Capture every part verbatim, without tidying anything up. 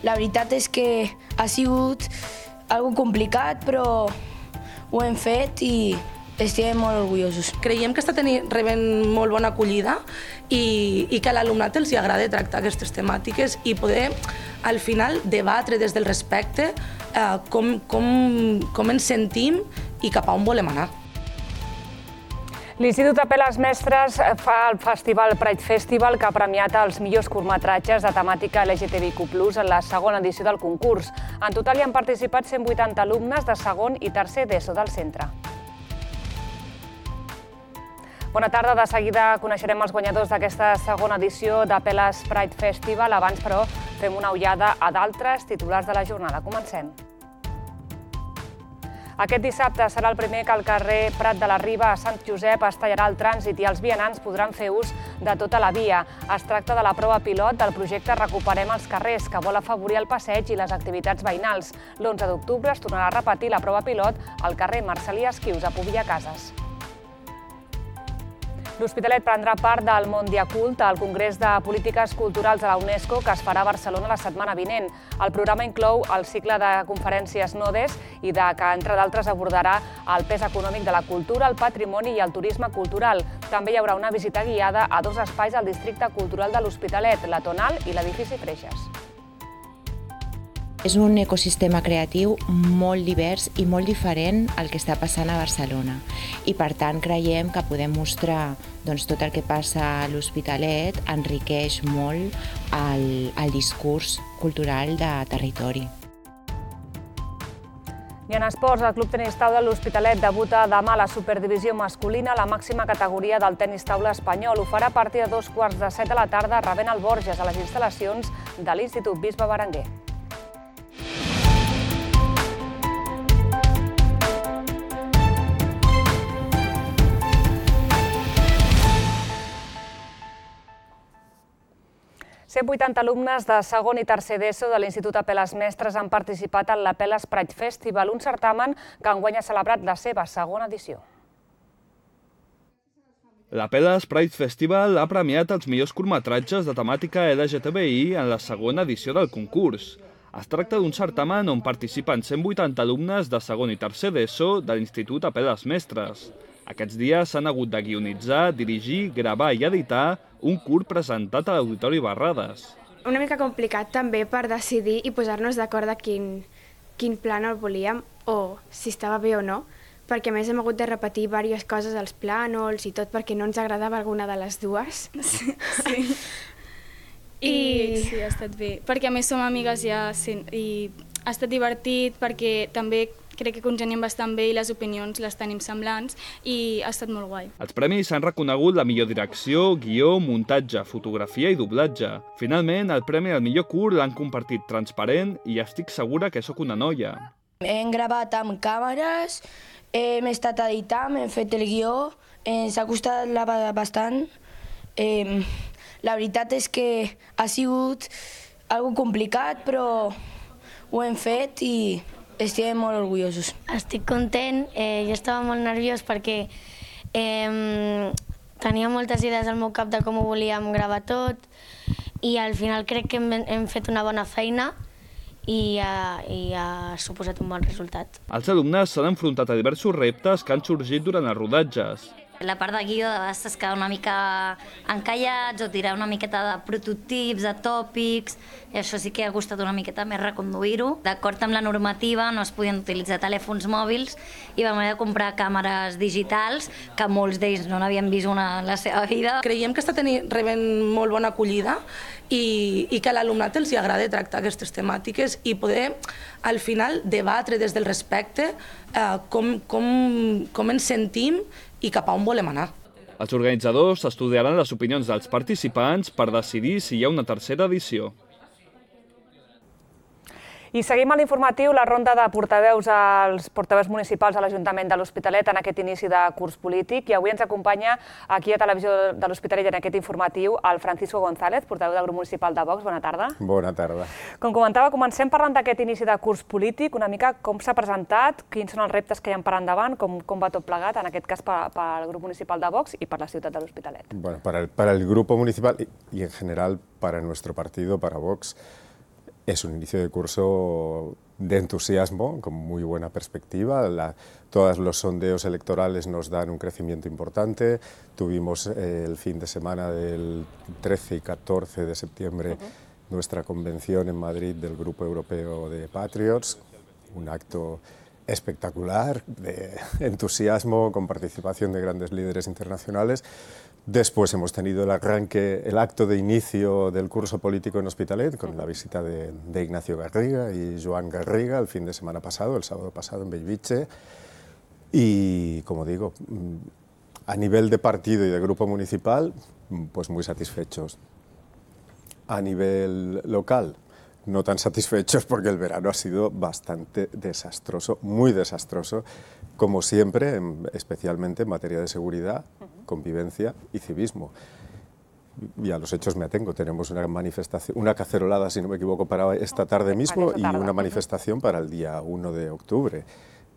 La veritat és que ha sigut algo complicat, però ho hem fet i estem molt orgullosos. Creiem que està tenint, rebent molt bona acollida i, i que a l'alumnat els agrada tractar aquestes temàtiques i poder, al final, debatre des del respecte eh, com, com, com ens sentim i cap a on volem anar. L'Institut Apeles Mestres fa el festival Pride Festival, que ha premiat els millors curtmetratges de temàtica L G T B I Q plus, en la segona edició del concurs. En total hi han participat cent vuitanta alumnes de segon i tercer d'ESO del centre. Bona tarda. De seguida coneixerem els guanyadors d'aquesta segona edició d'Apeles Pride Festival. Abans, però, fem una ullada a d'altres titulars de la jornada. Comencem. Aquest dissabte serà el primer que el carrer Prat de la Riba a Sant Josep es tallarà el trànsit i els vianants podran fer ús de tota la via. Es tracta de la prova pilot del projecte Recuperem els carrers, que vol afavorir el passeig i les activitats veïnals. l'onze d'octubre es tornarà a repetir la prova pilot al carrer Marcel·lí Esquius, a Pobilla Cases. L'Hospitalet prendrà part del Mondiacult, el Congrés de Polítiques Culturals de la UNESCO, que es farà a Barcelona la setmana vinent. El programa inclou el cicle de conferències Nodes i de que, entre d'altres, abordarà el pes econòmic de la cultura, el patrimoni i el turisme cultural. També hi haurà una visita guiada a dos espais al districte cultural de l'Hospitalet, la Tonal i l'edifici Freixes. És un ecosistema creatiu molt divers i molt diferent al que està passant a Barcelona. I per tant creiem que podem mostrar doncs, tot el que passa a l'Hospitalet enriqueix molt el, el discurs cultural de territori. I en esports, el Club Tenis Taula de l'Hospitalet debuta demà a la Superdivisió masculina, la màxima categoria del tenis taula espanyol. Ho farà a partir de dos quarts de set de la tarda rebent el Borges a les instal·lacions de l'Institut Bisbe Berenguer. cent vuitanta alumnes de segon i tercer d'ESO de l'Institut Apeles Mestres han participat en l'Apeles Pride Festival, un certamen que enguany ha celebrat la seva segona edició. L'Apeles Pride Festival ha premiat els millors curtmetratges de temàtica L G T B I en la segona edició del concurs. Es tracta d'un certamen on participen cent vuitanta alumnes de segon i tercer d'ESO de l'Institut Apeles Mestres. Aquests dies s'han hagut de guionitzar, dirigir, gravar i editar un curt presentat a l'Auditori Barrades. Una mica complicat també per decidir i posar-nos d'acord de quin, quin plànol volíem o si estava bé o no, perquè a més hem hagut de repetir diverses coses als plànols i tot perquè no ens agradava alguna de les dues. Sí, sí. I, I sí, ha estat bé, perquè a més som amigues ja i ha estat divertit perquè també crec que congeniem bastant bé i les opinions les tenim semblants i ha estat molt guai. Els premis s'han reconegut la millor direcció, guió, muntatge, fotografia i doblatge. Finalment, el premi al millor curt l'han compartit Transparent i Estic segura que sóc una noia. Hem gravat amb càmeres, hem estat editant, hem fet el guió, ens ha costat bastant. Eh, la veritat és que ha sigut algo complicat, però ho hem fet i estem molt orgullosos. Estic content, eh, jo estava molt nerviós perquè eh, tenia moltes idees al meu cap de com ho volíem gravar tot i al final crec que hem, hem fet una bona feina i ha, i ha suposat un bon resultat. Els alumnes s'han enfrontat a diversos reptes que han sorgit durant els rodatges. La part de guió de vegades es queda una mica encallats o tirar una miqueta de prototips, de tòpics, i això sí que ha costat una miqueta més reconduir-ho. D'acord amb la normativa no es podien utilitzar telèfons mòbils i vam haver de comprar càmeres digitals que molts d'ells no n'havien vist una en la seva vida. Creiem que està tenint, rebent molt bona acollida i, i que a l'alumnat els agrada tractar aquestes temàtiques i poder, al final, debatre des del respecte eh, com, com, com ens sentim i cap a on volem anar. Els organitzadors estudiaran les opinions dels participants per decidir si hi ha una tercera edició. I seguim a l'informatiu la ronda de portaveus als portaveus municipals a l'Ajuntament de l'Hospitalet en aquest inici de curs polític. I avui ens acompanya aquí a Televisió de l'Hospitalet en aquest informatiu el Francisco González, portaveu del grup municipal de Vox. Bona tarda. Bona tarda. Com comentava, comencem parlant d'aquest inici de curs polític, una mica com s'ha presentat, quins són els reptes que hi ha per endavant, com, com va tot plegat, en aquest cas pel grup municipal de Vox i per la ciutat de l'Hospitalet. Bueno, para el, para el grupo municipal y, y en general para nuestro partido, para Vox, Es un inicio de curso de entusiasmo, con muy buena perspectiva. La, todos los sondeos electorales nos dan un crecimiento importante. Tuvimos eh, el fin de semana del trece y catorce de septiembre uh-huh. nuestra convención en Madrid del Grupo Europeo de Patriots, un acto espectacular de entusiasmo con participación de grandes líderes internacionales. Después hemos tenido el arranque, el acto de inicio del curso político en Hospitalet, con la visita de, de Ignacio Garriga y Joan Garriga el fin de semana pasado, el sábado pasado en Bellvitge. Y, como digo, a nivel de partido y de grupo municipal, pues muy satisfechos. A nivel local, no tan satisfechos porque el verano ha sido bastante desastroso, muy desastroso, como siempre, especialmente en materia de seguridad, convivencia y civismo. Y a los hechos me atengo. Tenemos una manifestación, una cacerolada, si no me equivoco, para esta tarde mismo y una manifestación para el día uno de octubre.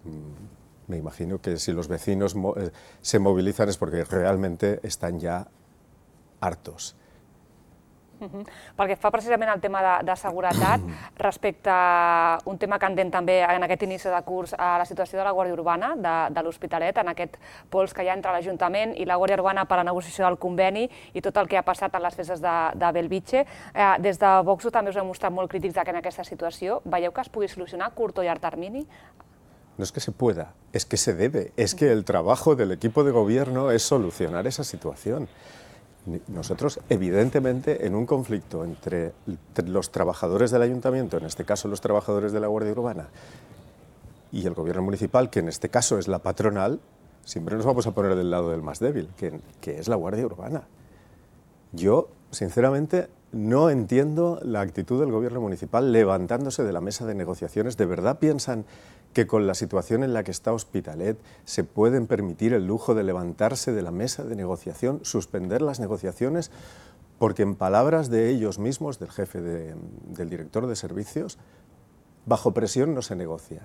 Me imagino que si los vecinos se movilizan es porque realmente están ya hartos. Uh-huh. Pel que fa precisament al tema de, de seguretat, respecte a un tema candent també en aquest inici de curs, a la situació de la Guàrdia Urbana de, de l'Hospitalet, en aquest pols que hi ha entre l'Ajuntament i la Guàrdia Urbana per la negociació del conveni i tot el que ha passat en les festes de, de Bellvitge. Eh, des de Vox també us heu mostrat molt crítics en aquesta situació. Veieu que es pugui solucionar a curt o llarg termini? No es que se pueda, es que se debe. Es que el trabajo del equipo de gobierno es solucionar esa situación. Nosotros, evidentemente, en un conflicto entre los trabajadores del ayuntamiento, en este caso los trabajadores de la Guardia Urbana, y el gobierno municipal, que en este caso es la patronal, siempre nos vamos a poner del lado del más débil, que, que es la Guardia Urbana. Yo, sinceramente, no entiendo la actitud del gobierno municipal levantándose de la mesa de negociaciones. ¿De verdad piensan que con la situación en la que está Hospitalet se pueden permitir el lujo de levantarse de la mesa de negociación, suspender las negociaciones? Porque en palabras de ellos mismos, del jefe de, del director de servicios, bajo presión no se negocia.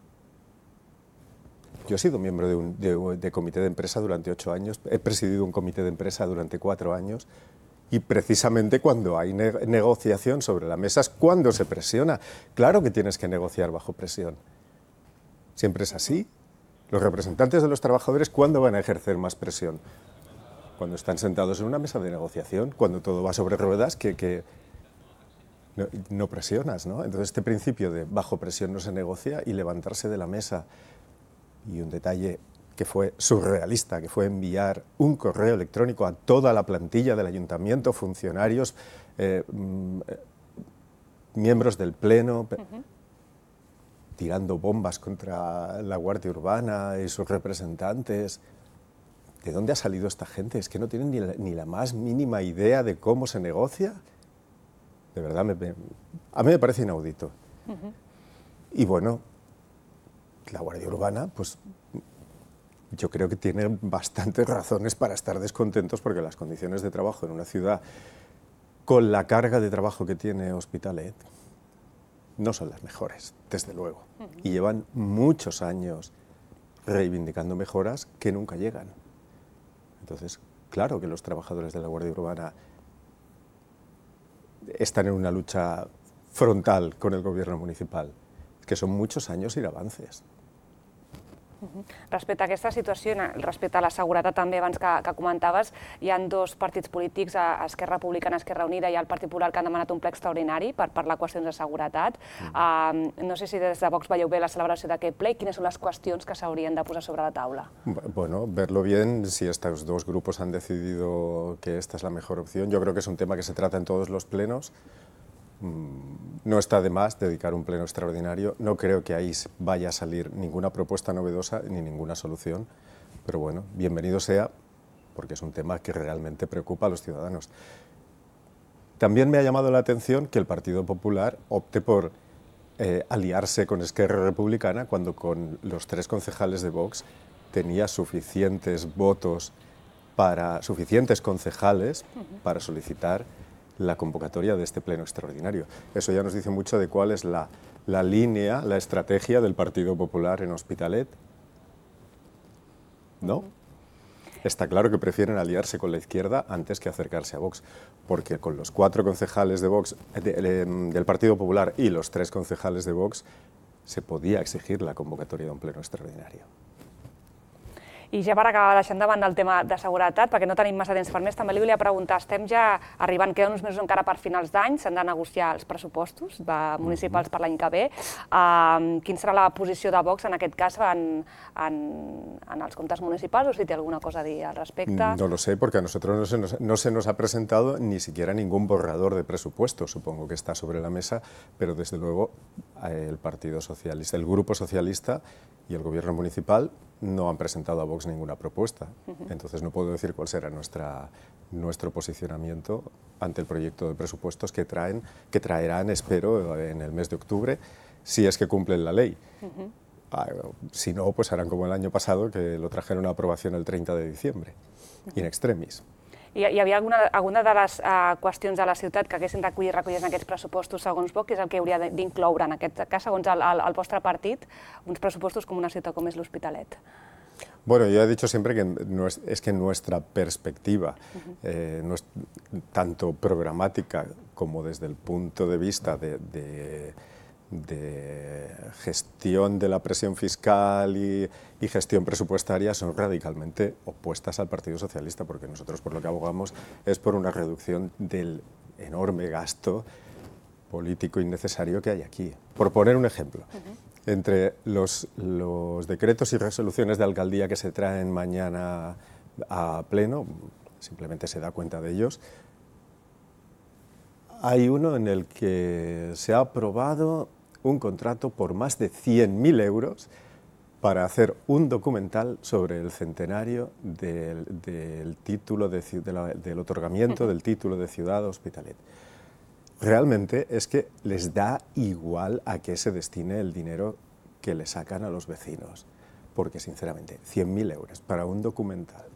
Yo he sido miembro de, un, de, de comité de empresa durante ocho años, he presidido un comité de empresa durante cuatro años, y precisamente cuando hay ne negociación sobre la mesa es cuando se presiona. Claro que tienes que negociar bajo presión. Siempre es así. Los representantes de los trabajadores, ¿cuándo van a ejercer más presión? Cuando están sentados en una mesa de negociación, cuando todo va sobre ruedas, que, que no, no presionas, ¿no? Entonces este principio de bajo presión no se negocia y levantarse de la mesa. Y un detalle que fue surrealista, que fue enviar un correo electrónico a toda la plantilla del ayuntamiento, funcionarios, eh, miembros del pleno, uh-huh. tirando bombas contra la Guardia Urbana y sus representantes. ¿De dónde ha salido esta gente? Es que no tienen ni la, ni la más mínima idea de cómo se negocia. De verdad, me, me, a mí me parece inaudito. Uh-huh. Y bueno, la Guardia Urbana, pues yo creo que tiene bastantes razones para estar descontentos porque las condiciones de trabajo en una ciudad con la carga de trabajo que tiene Hospitalet no son las mejores, desde luego. Uh-huh. Y llevan muchos años reivindicando mejoras que nunca llegan. Entonces, claro que los trabajadores de la Guardia Urbana están en una lucha frontal con el gobierno municipal, que son muchos años sin avances. Respecte a aquesta situació, respecte a la seguretat també, abans que, que comentaves, hi ha dos partits polítics, Esquerra Republicana i Esquerra Unida, i el Partit Popular, que han demanat un ple extraordinari per parlar qüestions de seguretat. Mm. Uh, no sé si des de Vox veieu bé la celebració d'aquest ple i quines són les qüestions que s'haurien de posar sobre la taula. Bueno, verlo bien, si estos dos grupos han decidido que esta es la mejor opción, yo creo que es un tema que se trata en todos los plenos. No está de más dedicar un pleno extraordinario, no creo que ahí vaya a salir ninguna propuesta novedosa ni ninguna solución, pero bueno, bienvenido sea, porque es un tema que realmente preocupa a los ciudadanos. También me ha llamado la atención que el Partido Popular opte por eh, aliarse con Esquerra Republicana cuando con los tres concejales de Vox tenía suficientes votos, para, suficientes concejales para solicitar la convocatoria de este pleno extraordinario. Eso ya nos dice mucho de cuál es la, la línea, la estrategia del Partido Popular en Hospitalet, ¿no? está claro que prefieren aliarse con la izquierda antes que acercarse a Vox, porque con los cuatro concejales de Vox, de, de, del Partido Popular y los tres concejales de Vox, se podía exigir la convocatoria d'un pleno extraordinari. I ja per acabar deixant de banda el tema de seguretat, perquè no tenim massa temps per més, també li volia preguntar, estem ja arribant, queden uns mesos encara per finals d'any, s'han de negociar els pressupostos municipals per l'any que ve. Quina serà la posició de Vox en aquest cas en els comptes municipals, o si té alguna cosa a dir al respecte? No lo sé, porque a nosotros no se nos, no se nos ha presentado ni siquiera ningún borrador de presupuesto, supongo que está sobre la mesa, pero desde luego el Partido Socialista, el Grupo Socialista y el Gobierno Municipal no han presentado a Vox ninguna propuesta. Entonces no puedo decir cuál será nuestra, nuestro posicionamiento ante el proyecto de presupuestos que, traen, que traerán, espero, en el mes de octubre, si es que cumplen la ley. Uh-huh. ah, si no, pues harán como el año pasado, que lo trajeron a aprobación el treinta de diciembre, uh-huh. in extremis. Hi, hi havia alguna, alguna de les uh, qüestions de la ciutat que haguessin recollit recollits en aquests pressupostos segons Vox, que és el que hauria d'incloure en aquest cas, segons el, el, el vostre partit, uns pressupostos com una ciutat com és l'Hospitalet? Bueno, yo he dicho siempre que no es, es que nuestra perspectiva, uh-huh. eh, no es tanto programática como desde el punto de vista de, de, de gestión de la presión fiscal y, y gestión presupuestaria, son radicalmente opuestas al Partido Socialista, porque nosotros por lo que abogamos es por una reducción del enorme gasto político innecesario que hay aquí. Por poner un ejemplo, uh-huh. entre los, los decretos y resoluciones de alcaldía que se traen mañana a pleno, simplemente se da cuenta de ellos, hay uno en el que se ha aprobado un contrato por más de cien mil euros para hacer un documental sobre el centenario del, del, título de, de la, del otorgamiento del título de ciudad a Hospitalet. Realmente es que les da igual a qué se destine el dinero que le sacan a los vecinos, porque sinceramente cien mil euros para un documental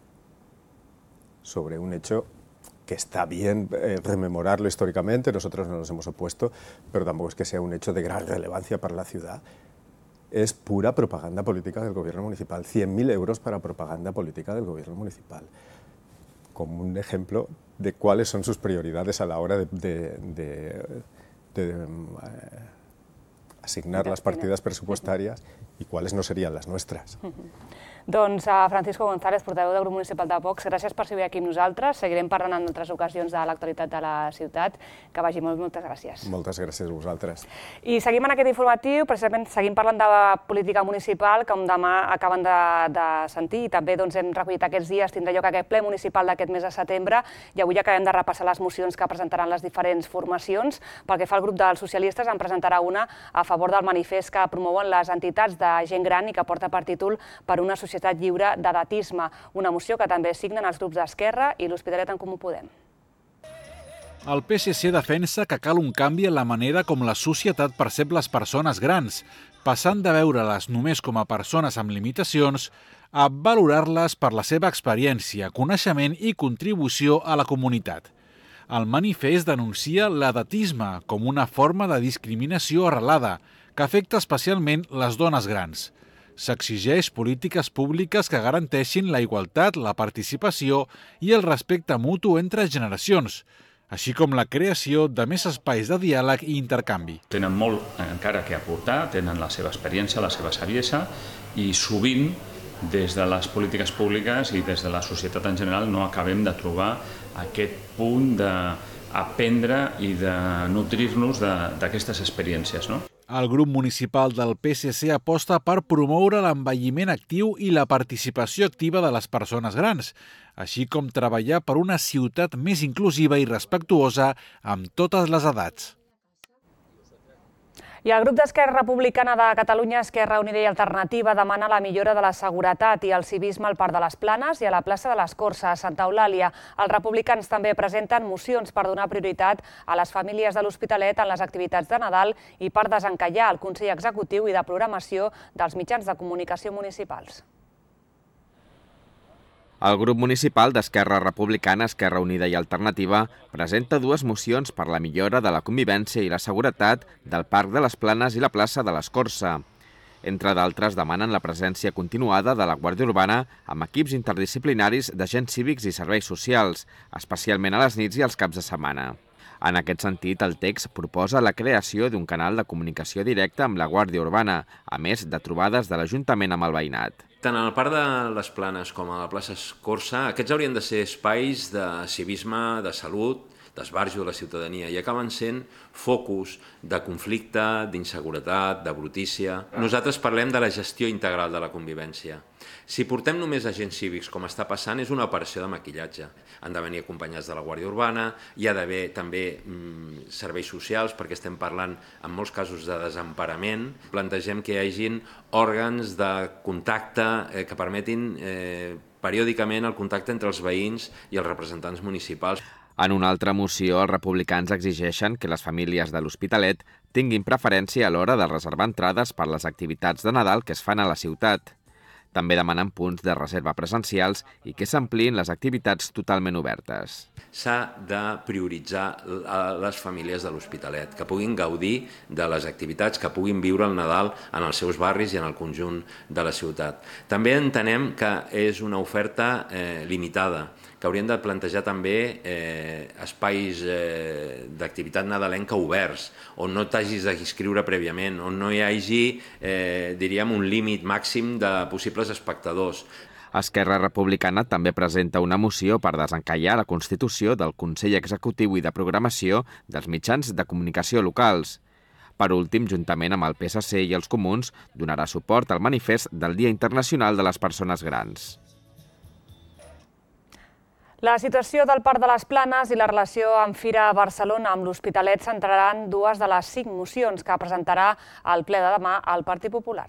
sobre un hecho que está bien eh, rememorarlo históricamente, nosotros no nos hemos opuesto, pero tampoco es que sea un hecho de gran relevancia para la ciudad. Es pura propaganda política del gobierno municipal, cien mil euros para propaganda política del gobierno municipal, como un ejemplo de cuáles son sus prioridades a la hora de, de, de, de, de eh, asignar las partidas presupuestarias y cuáles no serían las nuestras. Doncs a Francisco González, portaveu del grup municipal de Vox, gràcies per ser aquí amb nosaltres. Seguirem parlant en altres ocasions de l'actualitat de la ciutat. Que vagi molt, moltes gràcies. Moltes gràcies a vosaltres. I seguim en aquest informatiu, precisament seguim parlant de política municipal, com demà acaben de, de sentir, i també doncs, hem recollit aquests dies, tindrà lloc aquest ple municipal d'aquest mes de setembre, i avui acabem de repassar les mocions que presentaran les diferents formacions. Pel que fa al grup dels socialistes, en presentarà una a favor del manifest que promouen les entitats de gent gran i que porta per títol Per una societat lliure d'edatisme, una moció que també signen els grups d'Esquerra i l'Hospitalet en Comú Podem. El P S C defensa que cal un canvi en la manera com la societat percep les persones grans, passant de veure-les només com a persones amb limitacions a valorar-les per la seva experiència, coneixement i contribució a la comunitat. El manifest denuncia l'edatisme com una forma de discriminació arrelada que afecta especialment les dones grans. S'exigeix polítiques públiques que garanteixin la igualtat, la participació i el respecte mutu entre generacions, així com la creació de més espais de diàleg i intercanvi. Tenen molt encara que aportar, tenen la seva experiència, la seva saviesa, i sovint des de les polítiques públiques i des de la societat en general no acabem de trobar aquest punt d'aprendre i de nutrir-nos d'aquestes experiències, no? El grup municipal del P S C aposta per promoure l'envelliment actiu i la participació activa de les persones grans, així com treballar per una ciutat més inclusiva i respectuosa amb totes les edats. I el grup d'Esquerra Republicana de Catalunya, Esquerra Unida i Alternativa, demana la millora de la seguretat i el civisme al Parc de les Planes i a la plaça de les Corts, a Santa Eulàlia. Els republicans també presenten mocions per donar prioritat a les famílies de l'Hospitalet en les activitats de Nadal i per desencallar el Consell Executiu i de Programació dels mitjans de comunicació municipals. El grup municipal d'Esquerra Republicana, Esquerra Unida i Alternativa presenta dues mocions per la millora de la convivència i la seguretat del Parc de les Planes i la plaça de l'Escorça. Entre d'altres, demanen la presència continuada de la Guàrdia Urbana amb equips interdisciplinaris d'agents cívics i serveis socials, especialment a les nits i els caps de setmana. En aquest sentit, el text proposa la creació d'un canal de comunicació directa amb la Guàrdia Urbana, a més de trobades de l'Ajuntament amb el veïnat. Tant al Parc de les Planes com a la plaça Escorça, aquests haurien de ser espais de civisme, de salut, d'esbarjo de la ciutadania, i acaben sent focus de conflicte, d'inseguretat, de brutícia. Nosaltres parlem de la gestió integral de la convivència. Si portem només agents cívics, com està passant, és una operació de maquillatge. Han de venir acompanyats de la Guàrdia Urbana, hi ha d'haver també mm, serveis socials, perquè estem parlant en molts casos de desemparament. Plantegem que hi hagin òrgans de contacte eh, que permetin eh, periòdicament el contacte entre els veïns i els representants municipals. En una altra moció, els republicans exigeixen que les famílies de l'Hospitalet tinguin preferència a l'hora de reservar entrades per les activitats de Nadal que es fan a la ciutat. També demanen punts de reserva presencials i que s'ampliïn les activitats totalment obertes. S'ha de prioritzar les famílies de l'Hospitalet, que puguin gaudir de les activitats, que puguin viure el Nadal en els seus barris i en el conjunt de la ciutat. També entenem que és una oferta eh, limitada, que haurien de plantejar també eh, espais eh, d'activitat nadalenca oberts, on no t'hagis d'inscriure prèviament, on no hi hagi, eh, diríem, un límit màxim de possibles espectadors. Esquerra Republicana també presenta una moció per desencallar la constitució del Consell Executiu i de Programació dels mitjans de comunicació locals. Per últim, juntament amb el P S C i els Comuns, donarà suport al manifest del Dia Internacional de les Persones Grans. La situació del Parc de les Planes i la relació amb Fira Barcelona amb l'Hospitalet centraran dues de les cinc mocions que presentarà al ple de demà el Partit Popular.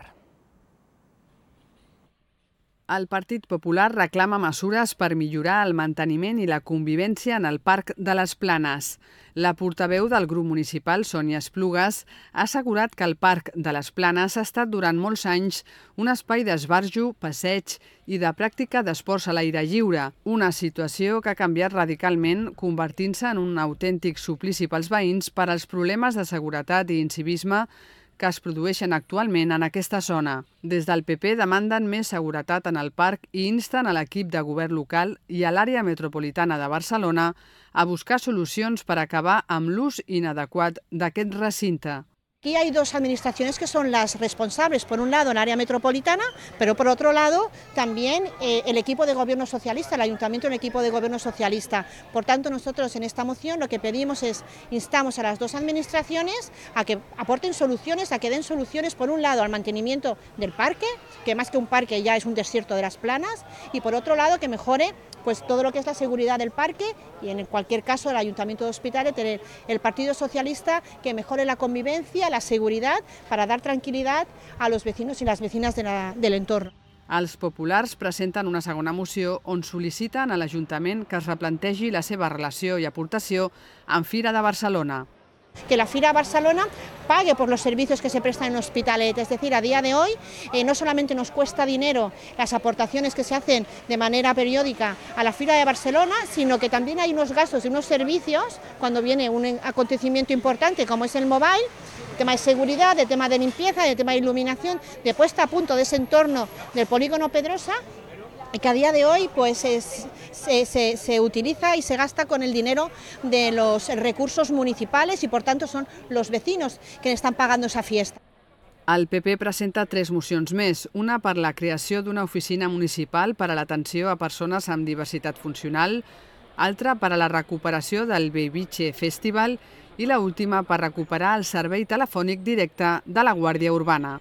El Partit Popular reclama mesures per millorar el manteniment i la convivència en el Parc de les Planes. La portaveu del grup municipal, Sònia Esplugues, ha assegurat que el Parc de les Planes ha estat durant molts anys un espai d'esbarjo, passeig i de pràctica d'esports a l'aire lliure, una situació que ha canviat radicalment, convertint-se en un autèntic suplici pels veïns per als problemes de seguretat i incivisme que es produeixen actualment en aquesta zona. Des del P P demanden més seguretat en el parc i insten a l'equip de govern local i a l'àrea metropolitana de Barcelona a buscar solucions per acabar amb l'ús inadequat d'aquest recinte. Aquí hay dos administraciones que son las responsables, por un lado el área metropolitana, pero por otro lado también eh, el equipo de gobierno socialista, el ayuntamiento es un equipo de gobierno socialista. Por tanto, nosotros en esta moción lo que pedimos es, instamos a las dos administraciones a que aporten soluciones, a que den soluciones por un lado al mantenimiento del parque, que más que un parque ya es un desierto de las Planas, y por otro lado que mejore pues todo lo que es la seguridad del parque y en cualquier caso el Ayuntamiento de Hospitalet, el, el Partido Socialista, que mejore la convivencia, la seguridad, para dar tranquil·litat a los vecinos y las vecinas de la, del entorn. Els populars presenten una segona moció on sol·liciten a l'Ajuntament que es replantegi la seva relació i aportació amb Fira de Barcelona. Que la Fira Barcelona pague por los servicios que se prestan en Hospitalet, es decir, a día de hoy eh, no solamente nos cuesta dinero las aportaciones que se hacen de manera periódica a la Fira de Barcelona, sino que también hay unos gastos y unos servicios cuando viene un acontecimiento importante como es el mobile, tema de seguridad, de tema de limpieza, de tema de iluminación, de puesta a punto de ese entorno del polígono Pedrosa, que a día de hoy pues es, se, se, se utiliza y se gasta con el dinero de los recursos municipales y por tanto son los vecinos que están pagando esa fiesta. El P P presenta tres mocions més, una per la creació d'una oficina municipal per a l'atenció a persones amb diversitat funcional, altra per a la recuperació del Beiviche Festival i l'última per recuperar el servei telefònic directe de la Guàrdia Urbana.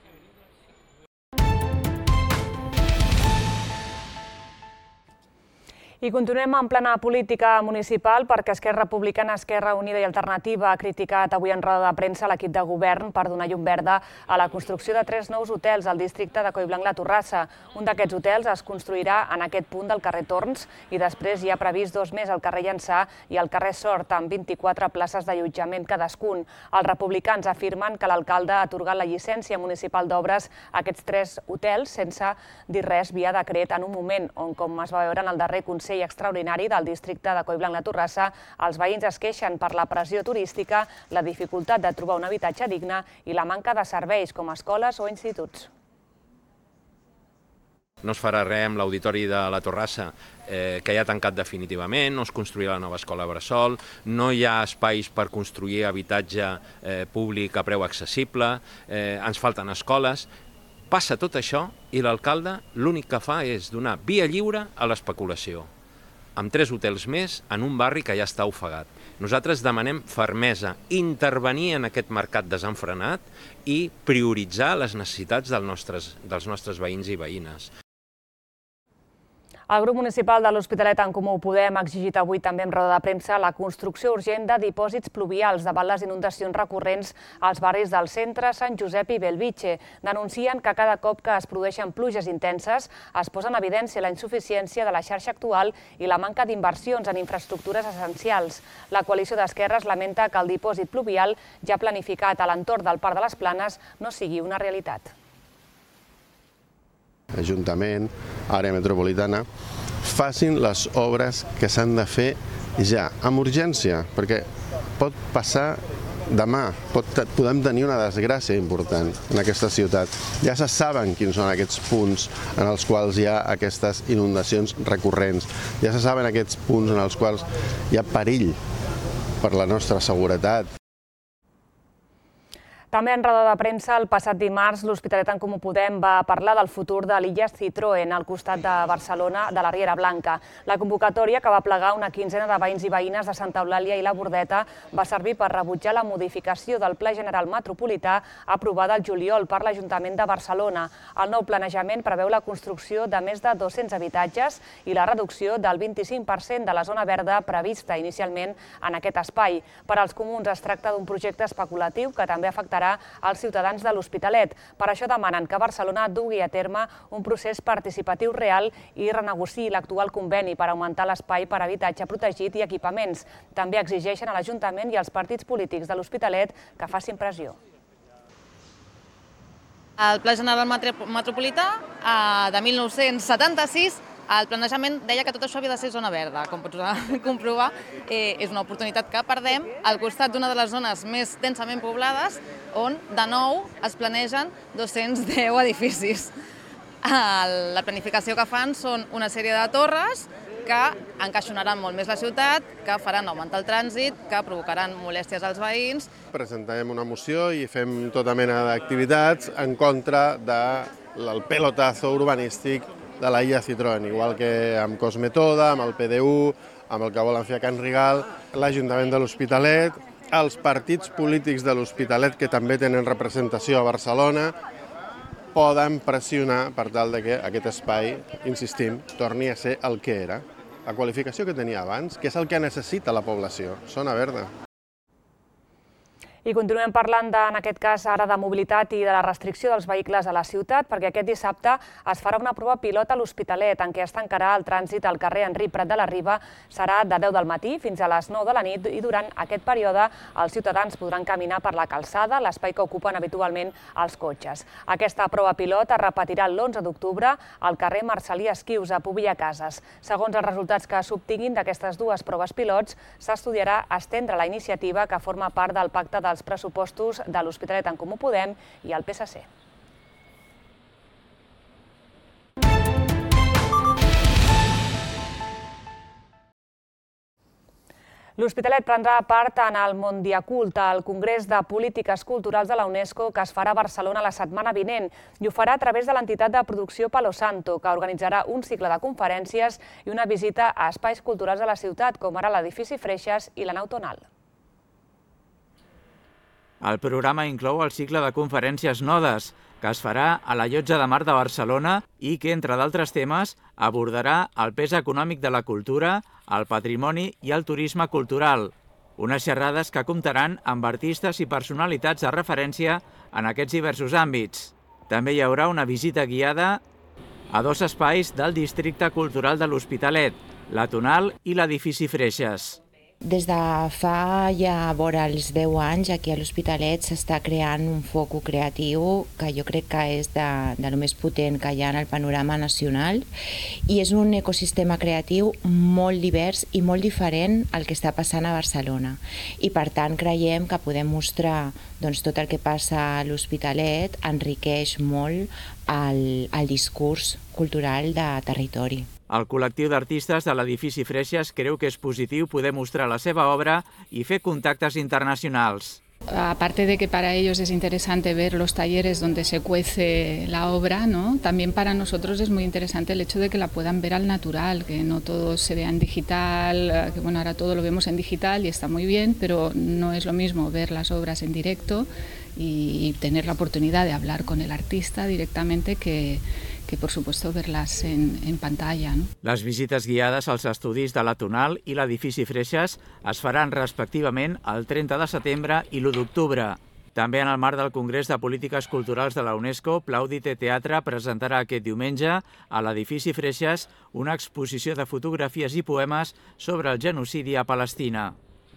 I continuem en plena política municipal perquè Esquerra Republicana, Esquerra Unida i Alternativa ha criticat avui en roda de premsa l'equip de govern per donar llum verda a la construcció de tres nous hotels al districte de Collblanc-La Torrassa. Un d'aquests hotels es construirà en aquest punt del carrer Torns i després hi ha previst dos més al carrer Llançà i al carrer Sort, amb vint-i-quatre places d'allotjament cadascun. Els republicans afirmen que l'alcalde ha atorgat la llicència municipal d'obres a aquests tres hotels sense dir res via decret en un moment on, com es va veure en el darrer Consell extraordinari del districte de Collblanc-La Torrassa, els veïns es queixen per la pressió turística, la dificultat de trobar un habitatge digne i la manca de serveis com escoles o instituts. No es farà res amb l'auditori de la Torrassa, eh, que ja ha tancat definitivament, no es construirà la nova escola Bressol, no hi ha espais per construir habitatge eh, públic a preu accessible, eh, ens falten escoles. Passa tot això i l'alcalde l'únic que fa és donar via lliure a l'especulació, amb tres hotels més en un barri que ja està ofegat. Nosaltres demanem fermesa, intervenir en aquest mercat desenfrenat i prioritzar les necessitats dels nostres, dels nostres veïns i veïnes. El grup municipal de l'Hospitalet en Comú Podem ha exigit avui també en roda de premsa la construcció urgent de dipòsits pluvials davant les inundacions recurrents als barris del centre, Sant Josep i Belvitge. Denuncien que cada cop que es produeixen pluges intenses es posa en evidència la insuficiència de la xarxa actual i la manca d'inversions en infraestructures essencials. La coalició d'esquerres lamenta que el dipòsit pluvial ja planificat a l'entorn del Parc de les Planes no sigui una realitat. Ajuntament, àrea metropolitana, facin les obres que s'han de fer ja, amb urgència, perquè pot passar demà, pot, podem tenir una desgràcia important en aquesta ciutat. Ja se saben quins són aquests punts en els quals hi ha aquestes inundacions recurrents, ja se saben aquests punts en els quals hi ha perill per la nostra seguretat. També en roda de premsa, el passat dimarts, l'Hospitalet en Comú Podem va parlar del futur de l'illa Citroën al costat de Barcelona, de la Riera Blanca. La convocatòria, que va plegar una quinzena de veïns i veïnes de Santa Eulàlia i la Bordeta, va servir per rebutjar la modificació del Pla General Metropolità aprovada al juliol per l'Ajuntament de Barcelona. El nou planejament preveu la construcció de més de dos-cents habitatges i la reducció del vint-i-cinc per cent de la zona verda prevista inicialment en aquest espai. Per als comuns es tracta d'un projecte especulatiu que també afectarà als ciutadans de l'Hospitalet. Per això demanen que Barcelona dugui a terme un procés participatiu real i renegociï l'actual conveni per augmentar l'espai per habitatge protegit i equipaments. També exigeixen a l'Ajuntament i als partits polítics de l'Hospitalet que facin pressió. El Pla General Metropolità de mil nou-cents setanta-sis, el planejament deia que tot això havia de ser zona verda. Com pots comprovar, és una oportunitat que perdem al costat d'una de les zones més densament poblades, on de nou es planegen dos-cents deu edificis. La planificació que fan són una sèrie de torres que encaixonaran molt més la ciutat, que faran augmentar el trànsit, que provocaran molèsties als veïns. Presentem una moció i fem tota mena d'activitats en contra del pelotazo urbanístic de la illa Citroën, igual que amb Cosmetoda, amb el P D U, amb el que volen fer a Can Rigal, l'Ajuntament de l'Hospitalet, els partits polítics de l'Hospitalet, que també tenen representació a Barcelona, poden pressionar per tal que aquest espai, insistim, torni a ser el que era. La qualificació que tenia abans, que és el que necessita la població, zona verda. I continuem parlant, en aquest cas, ara de mobilitat i de la restricció dels vehicles a la ciutat, perquè aquest dissabte es farà una prova pilot a l'Hospitalet, en què es tancarà el trànsit al carrer Enric Prat de la Riba. Serà de deu del matí fins a les nou de la nit i durant aquest període els ciutadans podran caminar per la calçada, l'espai que ocupen habitualment els cotxes. Aquesta prova pilot es repetirà l'onze d'octubre al carrer Marcel·lí Esquius, a Pubill a Cases. Segons els resultats que s'obtinguin d'aquestes dues proves pilots, s'estudiarà estendre la iniciativa que forma part del pacte de els pressupostos de l'Hospitalet en Comú Podem i el P S C. L'Hospitalet prendrà part en el Mondiacult, el Congrés de Polítiques Culturals de la UNESCO, que es farà a Barcelona la setmana vinent, i ho farà a través de l'entitat de producció Palo Santo, que organitzarà un cicle de conferències i una visita a espais culturals de la ciutat, com ara l'edifici Freixes i la nau Tonal. El programa inclou el cicle de conferències Nodes, que es farà a la Llotja de Mar de Barcelona i que, entre d'altres temes, abordarà el pes econòmic de la cultura, el patrimoni i el turisme cultural. Unes xerrades que comptaran amb artistes i personalitats de referència en aquests diversos àmbits. També hi haurà una visita guiada a dos espais del Districte Cultural de l'Hospitalet, la Tonal i l'edifici Freixes. Des de fa ja vora els deu anys aquí a l'Hospitalet s'està creant un focus creatiu que jo crec que és de, de lo més potent que hi ha en el panorama nacional i és un ecosistema creatiu molt divers i molt diferent al que està passant a Barcelona i per tant creiem que podem mostrar doncs, tot el que passa a l'Hospitalet enriqueix molt el, el discurs cultural de territori. El col·lectiu d'artistes de l'edifici Freixas creu que és positiu poder mostrar la seva obra i fer contactes internacionals. Aparte de que para ellos es interesante ver los talleres donde se cuece la obra, ¿no? También para nosotros es muy interesante el hecho de que la puedan ver al natural, que no todo se vea en digital, que bueno, ahora todo lo vemos en digital y está muy bien, pero no es lo mismo ver las obras en directo y tener la oportunidad de hablar con el artista directamente que que por supuesto verlas en, en pantalla. ¿No? Les visites guiades als estudis de la Tonal i l'edifici Freixas es faran respectivament el trenta de setembre i l'u d'octubre. També en el marc del Congrés de Polítiques Culturals de la UNESCO, Plaudite Teatre presentarà aquest diumenge a l'edifici Freixas una exposició de fotografies i poemes sobre el genocidi a Palestina.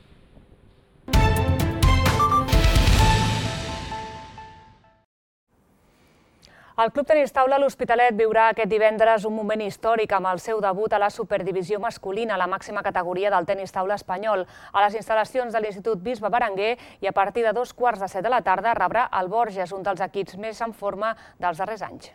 El Club Tenis Taula L'Hospitalet viurà aquest divendres un moment històric amb el seu debut a la superdivisió masculina, la màxima categoria del tenis taula espanyol, a les instal·lacions de l'Institut Bisbe Berenguer i a partir de dos quarts de set de la tarda rebrà el Borges, un dels equips més en forma dels darrers anys.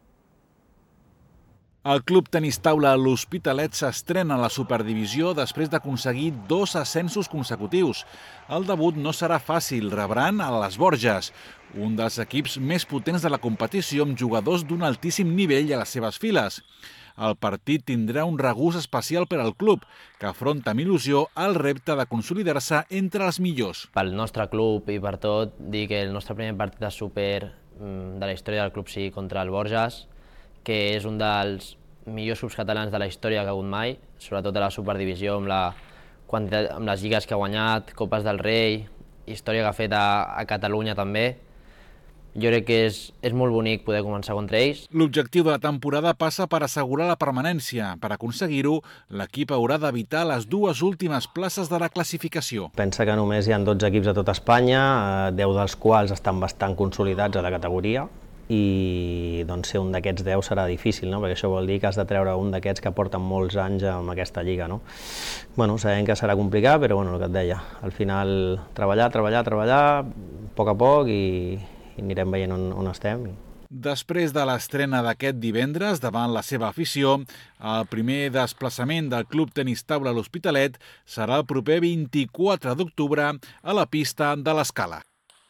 El Club Tenis Taula L'Hospitalet s'estrena a la superdivisió després d'aconseguir dos ascensos consecutius. El debut no serà fàcil, rebran a les Borges, un dels equips més potents de la competició amb jugadors d'un altíssim nivell a les seves files. El partit tindrà un regust especial per al club, que afronta amb il·lusió el repte de consolidar-se entre els millors. Pel nostre club i per tot, dir que el nostre primer partit de súper de la història del club sigui contra el Borges, que és un dels millors clubs catalans de la història que ha hagut mai, sobretot a la superdivisió, amb, la quantitat, amb les lligues que ha guanyat, Copes del Rei, història que ha fet a, a Catalunya també. Jo crec que és, és molt bonic poder començar contra ells. L'objectiu de la temporada passa per assegurar la permanència. Per aconseguir-ho, l'equip haurà d'evitar les dues últimes places de la classificació. Pensa que només hi ha dotze equips a tot Espanya, deu dels quals estan bastant consolidats a la categoria, i doncs, ser un d'aquests deu serà difícil, no? Perquè això vol dir que has de treure un d'aquests que porten molts anys en aquesta lliga. No? Bueno, sabem que serà complicat, però bueno, el que et deia, al final treballar, treballar, treballar, a poc a poc i, i anirem veient on, on estem. Després de l'estrena d'aquest divendres davant la seva afició, el primer desplaçament del Club Tenis Taula L'Hospitalet serà el proper vint-i-quatre d'octubre a la pista de l'Escala.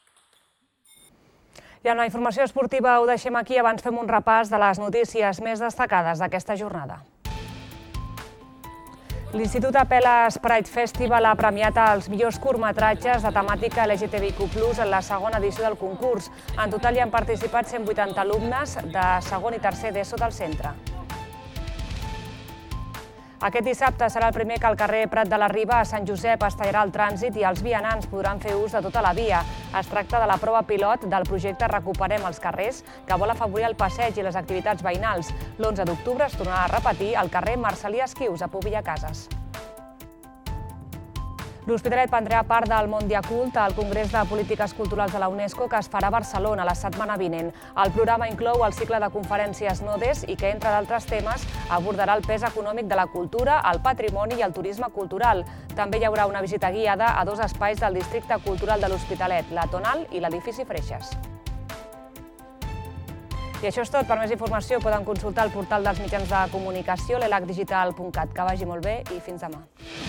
I en la informació esportiva ho deixem aquí, abans fem un repàs de les notícies més destacades d'aquesta jornada. L'Institut Apel·les Pride Festival ha premiat els millors curtmetratges de temàtica L G T B Q plus, en la segona edició del concurs. En total hi han participat cent vuitanta alumnes de segon i tercer d'ESO del centre. Aquest dissabte serà el primer que al carrer Prat de la Riba a Sant Josep es tallarà el trànsit i els vianants podran fer ús de tota la via. Es tracta de la prova pilot del projecte Recuperem els carrers, que vol afavorir el passeig i les activitats veïnals. L'onze d'octubre es tornarà a repetir al carrer Marcel·lí Esquius, a Pobilla Cases. L'Hospitalet prendrà part del Mondiacult al Congrés de Polítiques Culturals de la UNESCO que es farà a Barcelona la setmana vinent. El programa inclou el cicle de conferències Nodes i que, entre d'altres temes, abordarà el pes econòmic de la cultura, el patrimoni i el turisme cultural. També hi haurà una visita guiada a dos espais del districte cultural de l'Hospitalet, la Tonal i l'edifici Freixas. I això és tot. Per més informació poden consultar el portal dels mitjans de comunicació, l'elac digital punt cat. Que vagi molt bé i fins demà.